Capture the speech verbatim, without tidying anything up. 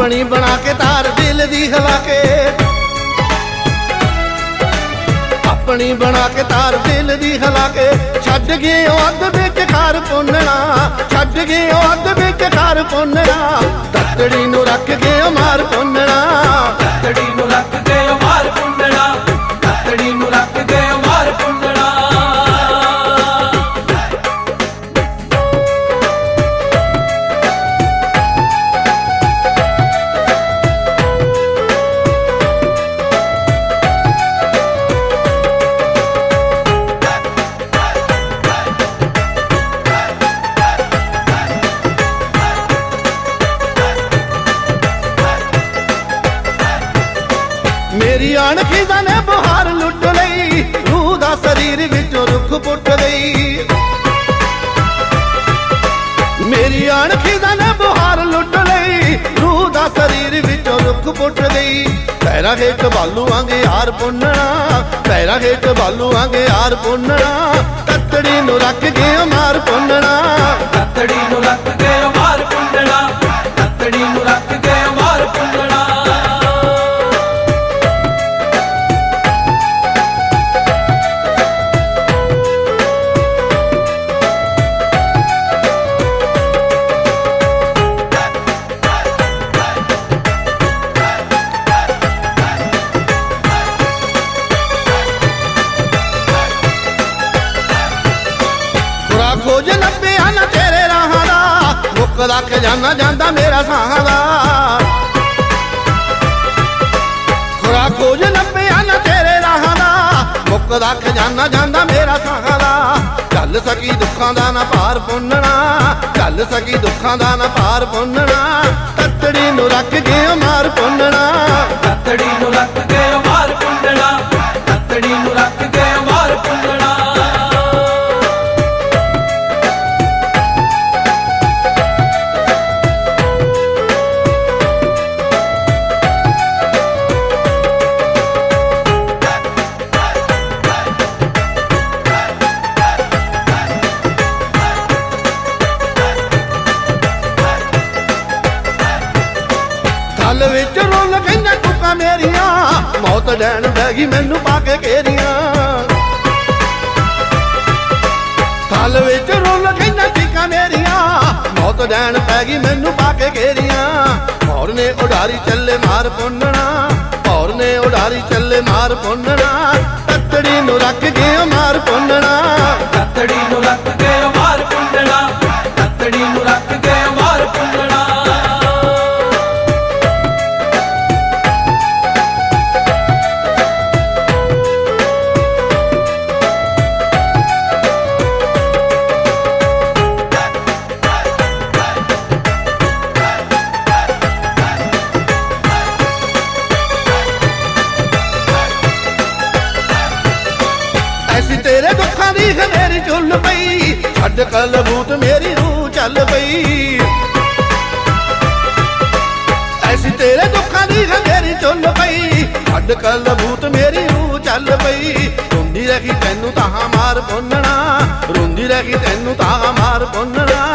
अपनी बना के तार दिल दी हिला के, अपनी बना के तार दिल दी हिला के। छड्ड गए अध विच खार पुनना, छड्ड गए अध विच खार पुनना, ततड़ी नूं रख गए मार पुनना, ततड़ी नूं रख गए मार पुनना, ततड़ी नूं रख गए मार पुनना। मेरी अणखी दा ने बहार लुट लई, रूह दा शरीर विचों रुख पुट गई। मेरी अणखी दा ने बहार लुट लई, रूह दा शरीर विचों रुख पुट गई। पैरा हेठ बालू आंगे हार पुनना, पैरा हेठ बालू आंगे हार पुनना, ततड़ी नूं रख गए मार पुनना, ततड़ी नूं रख गए मार पुनना, ततड़ी नूं रख गए मार पुनना। खोज लभ्या ना तेरे राहां दा, मुकदा खजाना जांदा मेरा साहां दा। खुरा खोज लभ्या ना तेरे राहां दा, मुकदा खजाना जांदा मेरा साहां दा। झल सकी दुखां दा ना भार पुनना, झल सकी दुखां दा ना भार पुनना, ततड़ी नूं रख गए मार पुनना, ततड़ी नूं रख गए मार पुनना, ततड़ी नूं रख गए मार पुनना। थल विच रुल गईयां टुकां मेरियां, मौत डैन बह गई मैनू पा के घेरियां। थल विच रुल गईयां टुकां मेरियां, मौत डैन बह गई मैनू पा के घेरियां। भौर ने उडारी चले मार पुनना, भौर ने उडारी चले मार पुनना, ततड़ी नूं रख गए मार पुनना, ततड़ी नूं रख गए मार पुनना, ततड़ी नूं रख गए मार पुनना। ऐसी तेरे दुखां दी खनेरी झुल पई, छड्ड कलबूत मेरी रूह चल पई। ऐसी तेरे दुखां दी खनेरी झुल पई, छड्ड कलबूत मेरी रूह चल पई। रोंदी रही तैनू ताहां मार पुनना, रोंदी रही तैनू ताहां मार पुनना,